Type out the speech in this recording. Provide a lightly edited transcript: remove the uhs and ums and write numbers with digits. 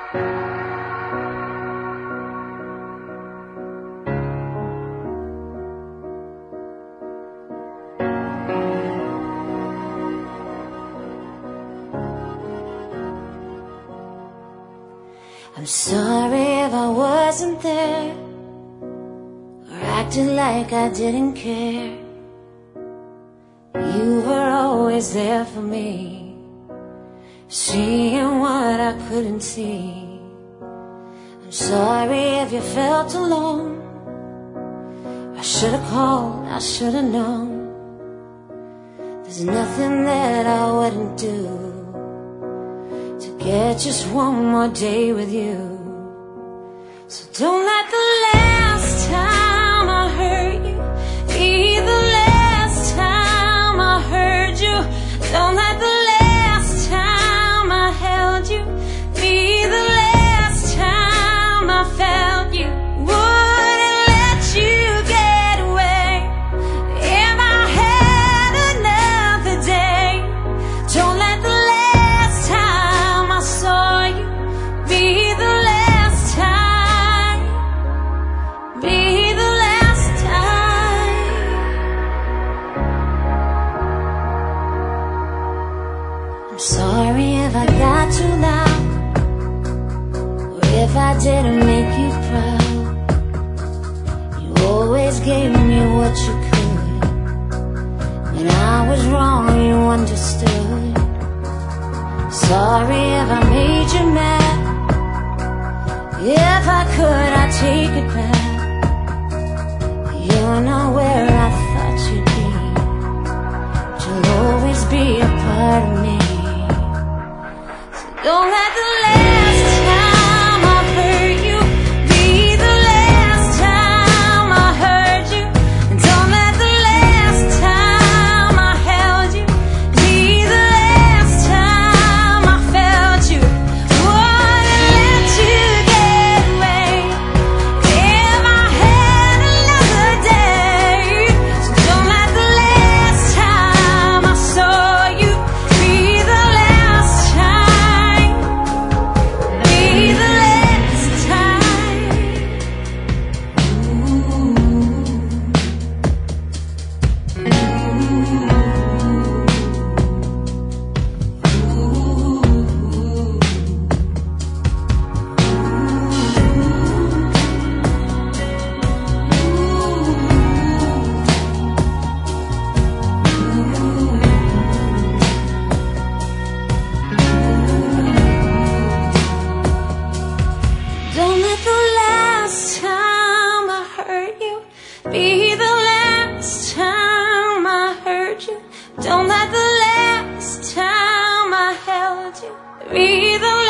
I'm sorry if I wasn't there, or acted like I didn't care. You were always there for me, seeing what I couldn't see. I'm sorry if you felt alone. I should've called, I should've known. There's nothing that I wouldn't do to get just one more day with you. So don't let the last time I hurt you be the last time I heard you. Don't let the last time I held you be the last time I felt you. Wouldn't let you get away if I had another day. Don't let the last time I saw you be the last time, be the last time. I'm sorry if I got too loud, or if I didn't make you proud. You always gave me what you could. When I was wrong, you understood. Sorry if I made you mad. If I could, I'd take it back. You're not where I thought you'd be, but you'll always be a part of me. So don't let the last time I hurt you be the last time I heard you. And don't let the last time I held you be the last time I felt you. Wouldn't let you get away if I had another day. So don't let the last time I saw you be the last time, be the last time. Don't let the last time I hurt you be the last time I heard you. Don't let the last time I held you be the